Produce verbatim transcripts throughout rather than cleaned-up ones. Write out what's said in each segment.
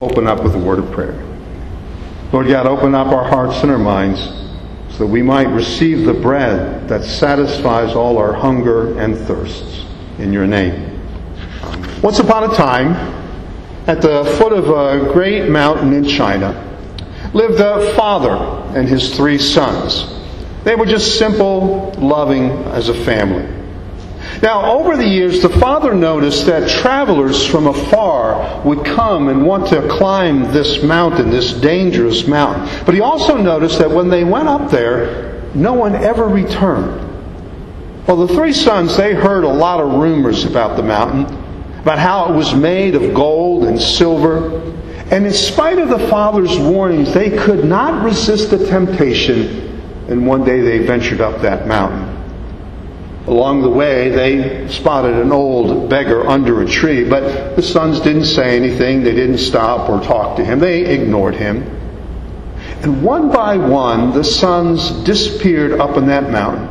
Open up with a word of prayer. Lord God, open up our hearts and our minds so that we might receive the bread that satisfies all our hunger and thirsts. In your name. Once upon a time, at the foot of a great mountain in China, lived a father and his three sons. They were just simple, loving as a family. Now, over the years, the father noticed that travelers from afar would come and want to climb this mountain, this dangerous mountain. But he also noticed that when they went up there, no one ever returned. Well, the three sons, they heard a lot of rumors about the mountain, about how it was made of gold and silver. And in spite of the father's warnings, they could not resist the temptation. And one day they ventured up that mountain. Along the way, they spotted an old beggar under a tree, but the sons didn't say anything. They didn't stop or talk to him. They ignored him. And one by one, the sons disappeared up in that mountain.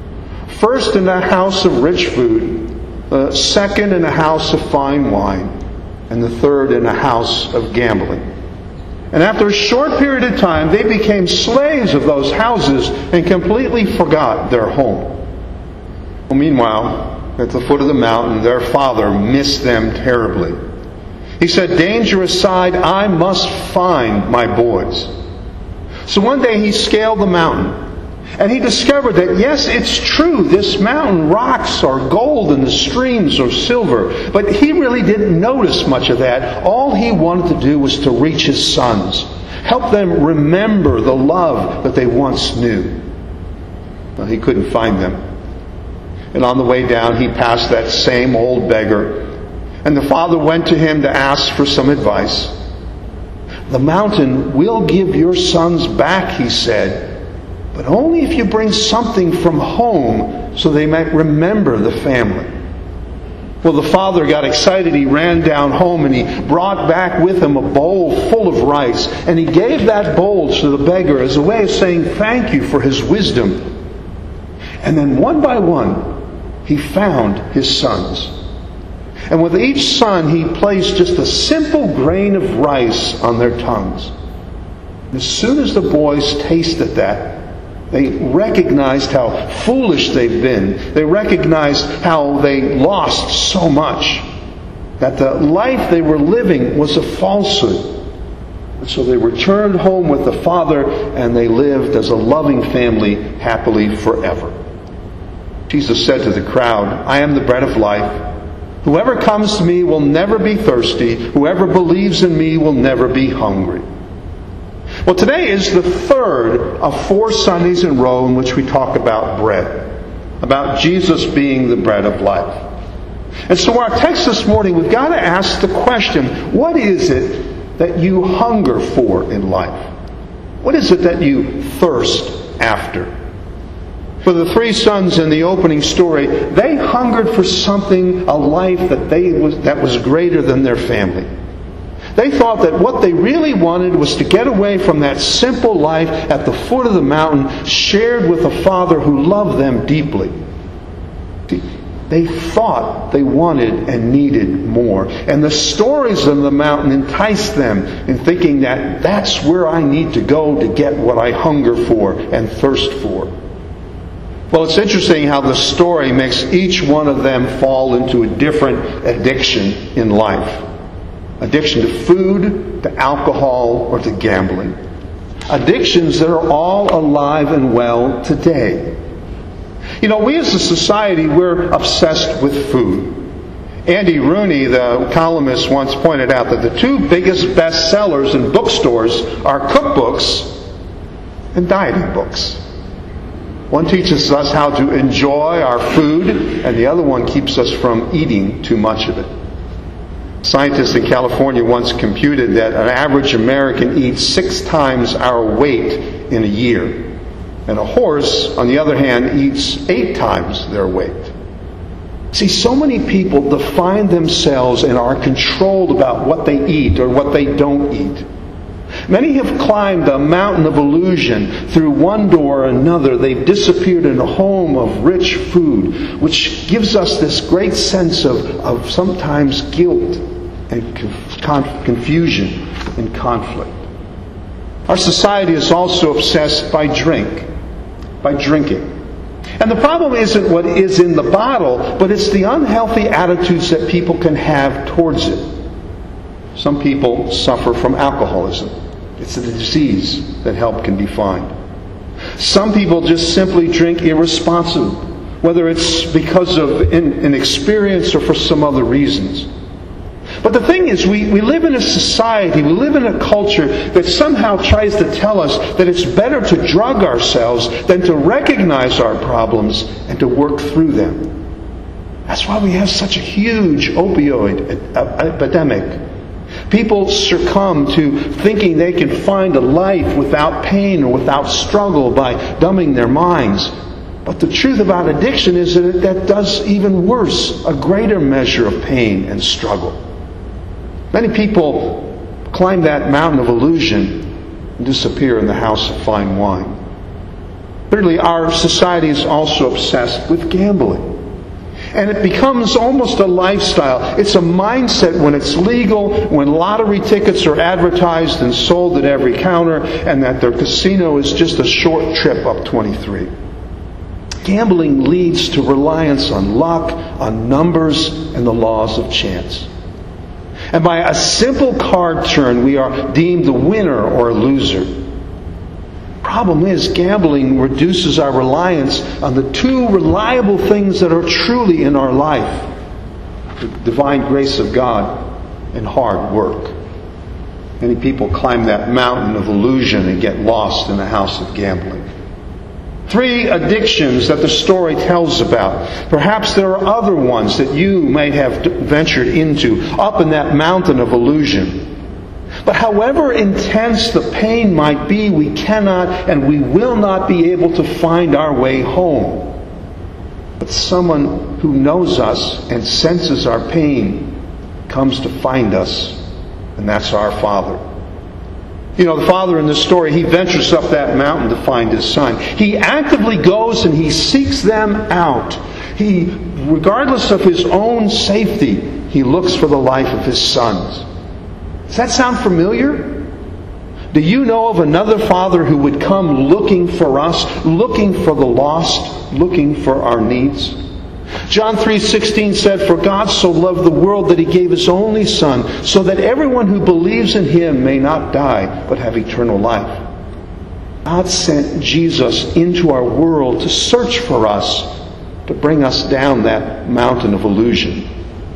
First in a house of rich food, uh, second in a house of fine wine, and the third in a house of gambling. And after a short period of time, they became slaves of those houses and completely forgot their home. Well, meanwhile, at the foot of the mountain, their father missed them terribly. He said, "Danger aside, I must find my boys." So one day he scaled the mountain, and he discovered that, yes, it's true, this mountain rocks are gold and the streams are silver. But he really didn't notice much of that. All he wanted to do was to reach his sons, help them remember the love that they once knew. Well, he couldn't find them. And on the way down, he passed that same old beggar. And the father went to him to ask for some advice. "The mountain will give your sons back," he said, "but only if you bring something from home so they might remember the family." Well, the father got excited. He ran down home and he brought back with him a bowl full of rice. And he gave that bowl to the beggar as a way of saying thank you for his wisdom. And then one by one, he found his sons. And with each son, he placed just a simple grain of rice on their tongues. And as soon as the boys tasted that, they recognized how foolish they've been. They recognized how they lost so much. That the life they were living was a falsehood. And so they returned home with the father, and they lived as a loving family happily forever. Jesus said to the crowd, "I am the bread of life. Whoever comes to me will never be thirsty. Whoever believes in me will never be hungry." Well, today is the third of four Sundays in a row in which we talk about bread, about Jesus being the bread of life. And so our text this morning, we've got to ask the question, what is it that you hunger for in life? What is it that you thirst after? For the three sons in the opening story, they hungered for something, a life that they was that was greater than their family. They thought that what they really wanted was to get away from that simple life at the foot of the mountain, shared with a father who loved them deeply. They thought they wanted and needed more. And the stories of the mountain enticed them in thinking that that's where I need to go to get what I hunger for and thirst for. Well, it's interesting how the story makes each one of them fall into a different addiction in life. Addiction to food, to alcohol, or to gambling. Addictions that are all alive and well today. You know, we as a society, we're obsessed with food. Andy Rooney, the columnist, once pointed out that the two biggest bestsellers in bookstores are cookbooks and dieting books. One teaches us how to enjoy our food, and the other one keeps us from eating too much of it. Scientists in California once computed that an average American eats six times our weight in a year. And a horse, on the other hand, eats eight times their weight. See, so many people define themselves and are controlled about what they eat or what they don't eat. Many have climbed a mountain of illusion through one door or another. They've disappeared in a home of rich food, which gives us this great sense of, of sometimes guilt and conf- confusion, and conflict. Our society is also obsessed by drink, by drinking. And the problem isn't what is in the bottle, but it's the unhealthy attitudes that people can have towards it. Some people suffer from alcoholism. It's a disease that help can be found. Some people just simply drink irresponsibly, whether it's because of inexperience or for some other reasons. But the thing is, we, we live in a society, we live in a culture that somehow tries to tell us that it's better to drug ourselves than to recognize our problems and to work through them. That's why we have such a huge opioid epidemic. People succumb to thinking they can find a life without pain or without struggle by dumbing their minds. But the truth about addiction is that that does even worse, a greater measure of pain and struggle. Many people climb that mountain of illusion and disappear in the house of fine wine. Thirdly, our society is also obsessed with gambling. And it becomes almost a lifestyle. It's a mindset when it's legal, when lottery tickets are advertised and sold at every counter, and that their casino is just a short trip up twenty-three. Gambling leads to reliance on luck, on numbers, and the laws of chance. And by a simple card turn, we are deemed the winner or a loser. Problem is, gambling reduces our reliance on the two reliable things that are truly in our life: the divine grace of God and hard work. Many people climb that mountain of illusion and get lost in the house of gambling. Three addictions that the story tells about. Perhaps there are other ones that you may have ventured into up in that mountain of illusion. But however intense the pain might be, we cannot and we will not be able to find our way home. But someone who knows us and senses our pain comes to find us, and that's our Father. You know, the father in this story, he ventures up that mountain to find his son. He actively goes and he seeks them out. He, regardless of his own safety, he looks for the life of his sons. Does that sound familiar? Do you know of another father who would come looking for us, looking for the lost, looking for our needs? John three sixteen said, "For God so loved the world that He gave His only Son, so that everyone who believes in Him may not die, but have eternal life." God sent Jesus into our world to search for us, to bring us down that mountain of illusion.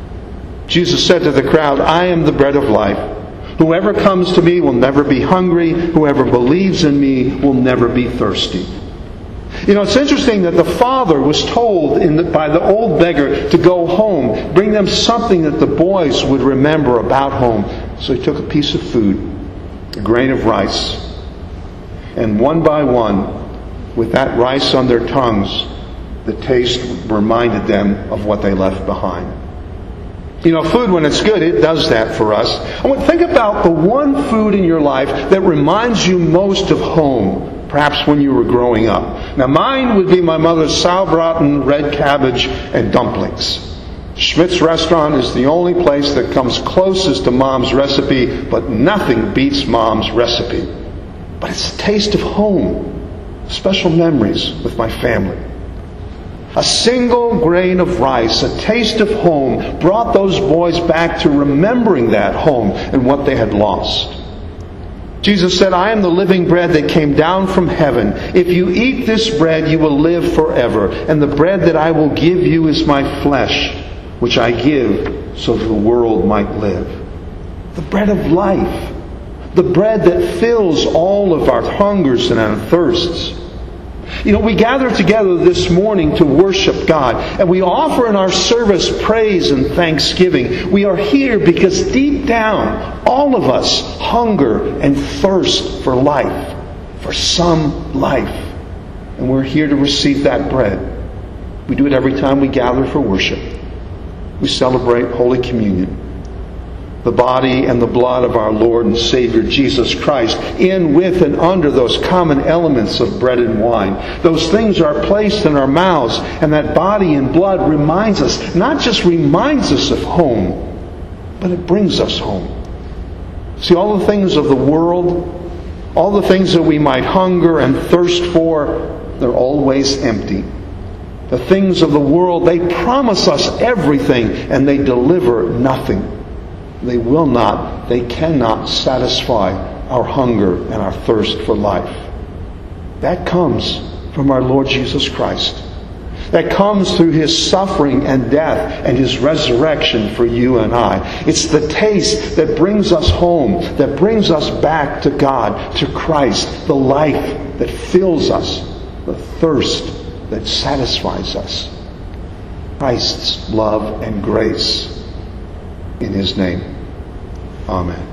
Jesus said to the crowd, "I am the bread of life. Whoever comes to me will never be hungry. Whoever believes in me will never be thirsty." You know, it's interesting that the father was told in the, by the old beggar to go home, bring them something that the boys would remember about home. So he took a piece of food, a grain of rice, and one by one, with that rice on their tongues, the taste reminded them of what they left behind. You know, food, when it's good, it does that for us. I want to think about the one food in your life that reminds you most of home. Perhaps when you were growing up. Now mine would be my mother's sauerbraten, red cabbage, and dumplings. Schmidt's Restaurant is the only place that comes closest to Mom's recipe, but nothing beats Mom's recipe. But it's the taste of home. Special memories with my family. A single grain of rice, a taste of home, brought those boys back to remembering that home and what they had lost. Jesus said, "I am the living bread that came down from heaven. If you eat this bread, you will live forever. And the bread that I will give you is my flesh, which I give so that the world might live." The bread of life. The bread that fills all of our hungers and our thirsts. You know, we gather together this morning to worship God, and we offer in our service praise and thanksgiving. We are here because deep down, all of us hunger and thirst for life, for some life. And we're here to receive that bread. We do it every time we gather for worship. We celebrate Holy Communion, the body and the blood of our Lord and Savior Jesus Christ, in, with, and under those common elements of bread and wine. Those things are placed in our mouths, and that body and blood reminds us, not just reminds us of home, but it brings us home. See, all the things of the world, all the things that we might hunger and thirst for, they're always empty. The things of the world, they promise us everything and they deliver nothing. They will not, they cannot satisfy our hunger and our thirst for life. That comes from our Lord Jesus Christ. That comes through His suffering and death and His resurrection for you and I. It's the taste that brings us home, that brings us back to God, to Christ, the life that fills us, the thirst that satisfies us. Christ's love and grace. In His name. Amen.